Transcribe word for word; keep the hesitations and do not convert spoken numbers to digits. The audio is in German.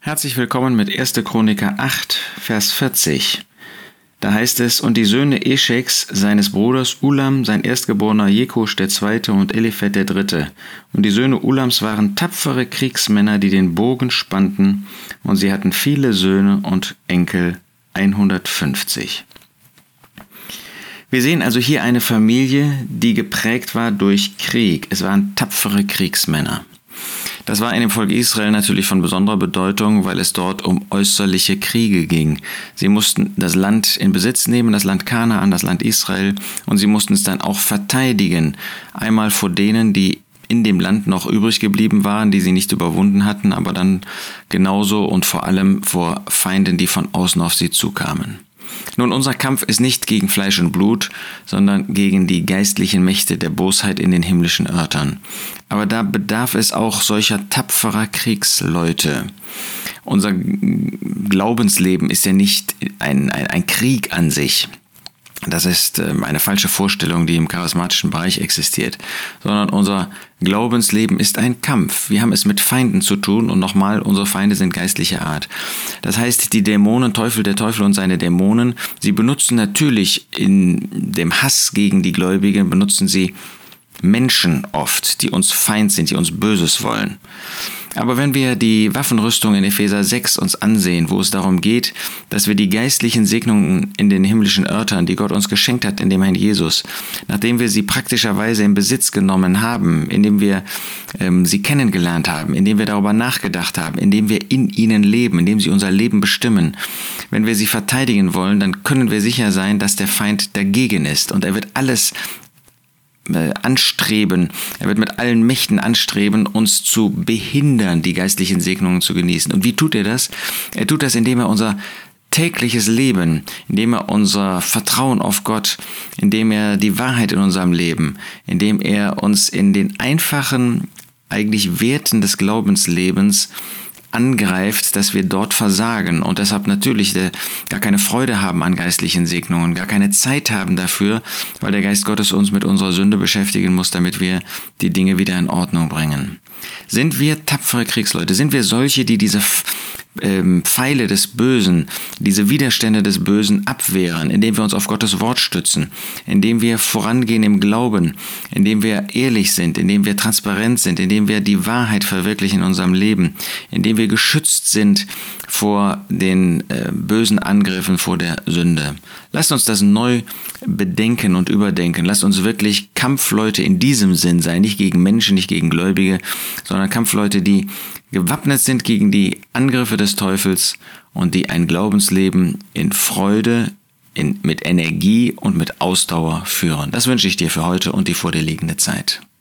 Herzlich willkommen mit erster Chroniker acht, Vers vierzig. Da heißt es, und die Söhne Escheks, seines Bruders Ulam, sein Erstgeborener Jekusch der Zweite und Eliphet der Dritte. Und die Söhne Ulams waren tapfere Kriegsmänner, die den Bogen spannten, und sie hatten viele Söhne und Enkel, hundertfünfzig. Wir sehen also hier eine Familie, die geprägt war durch Krieg. Es waren tapfere Kriegsmänner. Das war in dem Volk Israel natürlich von besonderer Bedeutung, weil es dort um äußerliche Kriege ging. Sie mussten das Land in Besitz nehmen, das Land Kanaan, das Land Israel, und sie mussten es dann auch verteidigen. Einmal vor denen, die in dem Land noch übrig geblieben waren, die sie nicht überwunden hatten, aber dann genauso und vor allem vor Feinden, die von außen auf sie zukamen. Nun, unser Kampf ist nicht gegen Fleisch und Blut, sondern gegen die geistlichen Mächte der Bosheit in den himmlischen Örtern. Aber da bedarf es auch solcher tapferer Kriegsleute. Unser Glaubensleben ist ja nicht ein, ein, ein Krieg an sich. Das ist eine falsche Vorstellung, die im charismatischen Bereich existiert, sondern unser Glaubensleben ist ein Kampf. Wir haben es mit Feinden zu tun und nochmal, unsere Feinde sind geistlicher Art. Das heißt, die Dämonen, Teufel, der Teufel und seine Dämonen, sie benutzen natürlich in dem Hass gegen die Gläubigen, benutzen sie Menschen oft, die uns Feind sind, die uns Böses wollen. Aber wenn wir die Waffenrüstung in Epheser sechs uns ansehen, wo es darum geht, dass wir die geistlichen Segnungen in den himmlischen Örtern, die Gott uns geschenkt hat in dem Herrn Jesus, nachdem wir sie praktischerweise in Besitz genommen haben, indem wir ähm, sie kennengelernt haben, indem wir darüber nachgedacht haben, indem wir in ihnen leben, indem sie unser Leben bestimmen, wenn wir sie verteidigen wollen, dann können wir sicher sein, dass der Feind dagegen ist und er wird alles anstreben, er wird mit allen Mächten anstreben, uns zu behindern, die geistlichen Segnungen zu genießen. Und wie tut er das? Er tut das, indem er unser tägliches Leben, indem er unser Vertrauen auf Gott, indem er die Wahrheit in unserem Leben, indem er uns in den einfachen, eigentlich Werten des Glaubenslebens angreift, dass wir dort versagen und deshalb natürlich gar keine Freude haben an geistlichen Segnungen, gar keine Zeit haben dafür, weil der Geist Gottes uns mit unserer Sünde beschäftigen muss, damit wir die Dinge wieder in Ordnung bringen. Sind wir tapfere Kriegsleute? Sind wir solche, die diese Pfeile des Bösen, diese Widerstände des Bösen abwehren, indem wir uns auf Gottes Wort stützen, indem wir vorangehen im Glauben, indem wir ehrlich sind, indem wir transparent sind, indem wir die Wahrheit verwirklichen in unserem Leben, indem wir geschützt sind vor den äh, bösen Angriffen, vor der Sünde. Lasst uns das neu bedenken und überdenken. Lasst uns wirklich Kampfleute in diesem Sinn sein, nicht gegen Menschen, nicht gegen Gläubige, sondern Kampfleute, die gewappnet sind gegen die Angriffe des Teufels und die ein Glaubensleben in Freude, in, mit Energie und mit Ausdauer führen. Das wünsche ich dir für heute und die vor dir liegende Zeit.